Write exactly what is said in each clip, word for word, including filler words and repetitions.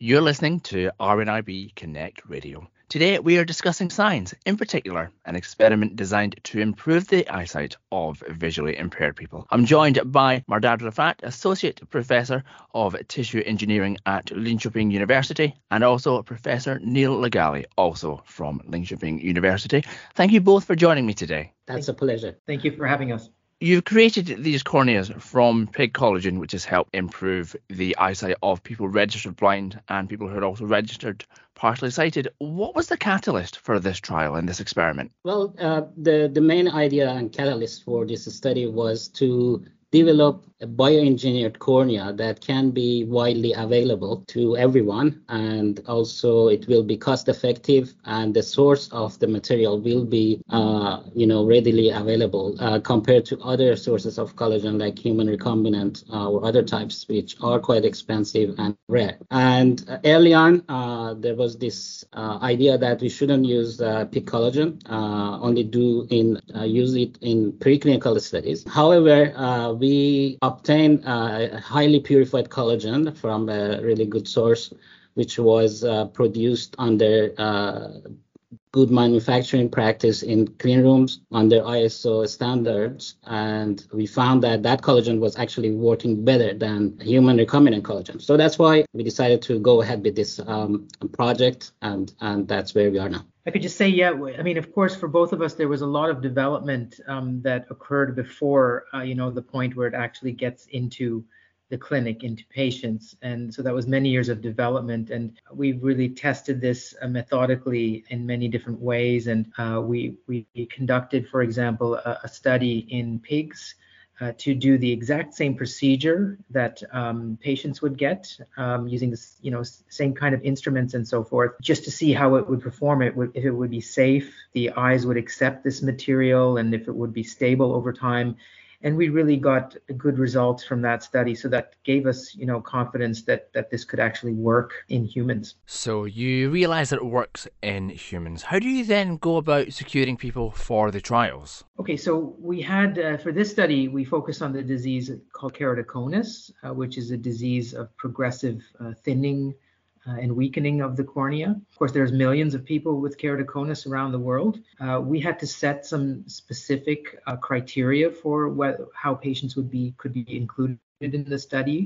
You're listening to R N I B Connect Radio. Today we are discussing science, in particular an experiment designed to improve the eyesight of visually impaired people. I'm joined by Mehrdad Rafat, Associate Professor of Tissue Engineering at Linköping University, and also Professor Neil Legally, also from Linköping University. Thank you both for joining me today. That's a pleasure. Thank you for having us. You've created these corneas from pig collagen, which has helped improve the eyesight of people registered blind and people who are also registered partially sighted. What was the catalyst for this trial and this experiment? Well, uh, the, the main idea and catalyst for this study was to develop a bioengineered cornea that can be widely available to everyone, and also it will be cost effective, and the source of the material will be uh, you know readily available uh, compared to other sources of collagen like human recombinant uh, or other types which are quite expensive and rare. And uh, early on uh, there was this uh, idea that we shouldn't use uh, pig collagen, uh, only do in uh, use it in preclinical studies. However, uh, we obtain uh, highly purified collagen from a really good source, which was uh, produced under uh, good manufacturing practice in clean rooms under I S O standards. And we found that that collagen was actually working better than human recombinant collagen. So that's why we decided to go ahead with this um, project, and, and that's where we are now. I could just say, yeah, I mean, of course, for both of us, there was a lot of development um, that occurred before, uh, you know, the point where it actually gets into the clinic, into patients. And so that was many years of development. And we really tested this uh, methodically in many different ways. And uh, we, we conducted, for example, a, a study in pigs Uh, to do the exact same procedure that um, patients would get um, using the you know same kind of instruments and so forth, just to see how it would perform, it would, if it would be safe, the eyes would accept this material, and if it would be stable over time. And we really got good results from that study. So that gave us, you know, confidence that, that this could actually work in humans. So you realise that it works in humans. How do you then go about securing people for the trials? Okay, so we had, uh, for this study, we focused on the disease called keratoconus, uh, which is a disease of progressive uh, thinning Uh, and weakening of the cornea. Of course, there's millions of people with keratoconus around the world. Uh, we had to set some specific uh, criteria for what, how patients would be could be included in the study.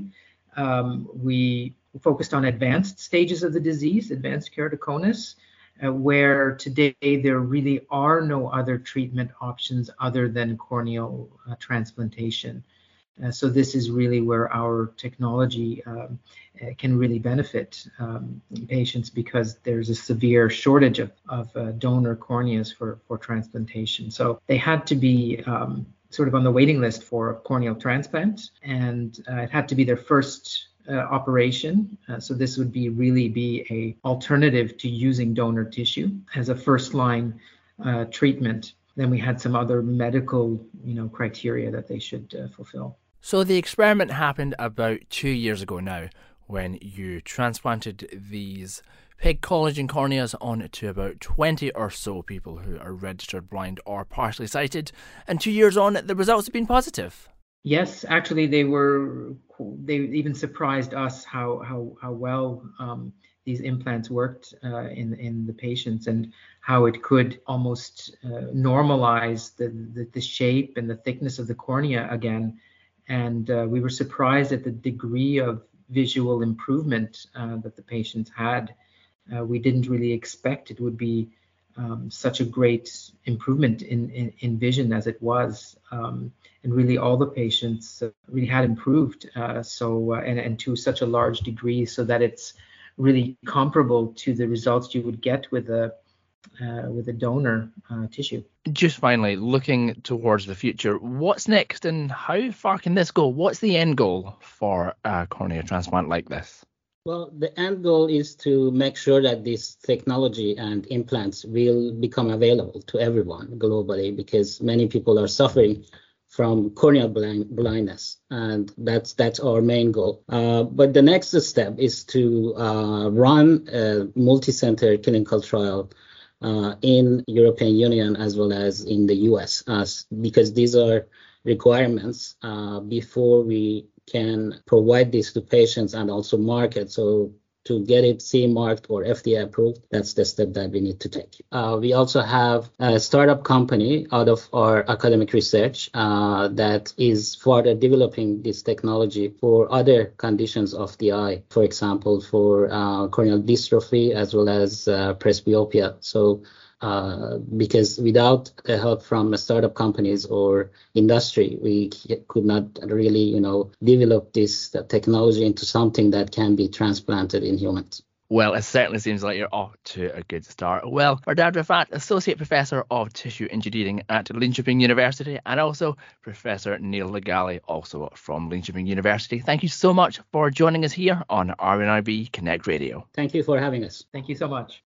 Um, we focused on advanced stages of the disease, advanced keratoconus, uh, where today there really are no other treatment options other than corneal uh, transplantation. Uh, so this is really where our technology um, uh, can really benefit um, patients, because there's a severe shortage of, of uh, donor corneas for, for transplantation. So they had to be um, sort of on the waiting list for corneal transplant, and uh, it had to be their first uh, operation. Uh, so this would be really be a alternative to using donor tissue as a first line uh, treatment. Then we had some other medical, you know, criteria that they should uh, fulfill. So the experiment happened about two years ago now, when you transplanted these pig collagen corneas onto about twenty or so people who are registered blind or partially sighted. And two years on, the results have been positive. Yes, actually, they were. They even surprised us how how how well um, these implants worked uh, in in the patients, and how it could almost uh, normalize the, the the shape and the thickness of the cornea again. And uh, we were surprised at the degree of visual improvement uh, that the patients had. Uh, we didn't really expect it would be um, such a great improvement in, in, in vision as it was. Um, and really all the patients uh, really had improved, uh, so uh, and, and to such a large degree, so that it's really comparable to the results you would get with a Uh, with a donor uh, tissue. Just finally, looking towards the future, what's next and how far can this go? What's the end goal for a cornea transplant like this? Well, the end goal is to make sure that this technology and implants will become available to everyone globally, because many people are suffering from corneal blind, blindness, and that's that's our main goal. Uh, but the next step is to uh, run a multi-center clinical trial Uh, in European Union as well as in the U S, uh, because these are requirements uh, before we can provide this to patients and also market. So to get it C E marked or F D A approved, that's the step that we need to take. Uh, we also have a startup company out of our academic research uh, that is further developing this technology for other conditions of the eye, for example, for uh, corneal dystrophy as well as uh, presbyopia. So Uh, because without the help from startup companies or industry, we could not really, you know, develop this technology into something that can be transplanted in humans. Well, it certainly seems like you're off to a good start. Well, Mehrdad Rafat, Associate Professor of Tissue Engineering at Linköping University, and also Professor Neil Legally, also from Linköping University. Thank you so much for joining us here on R N I B Connect Radio. Thank you for having us. Thank you so much.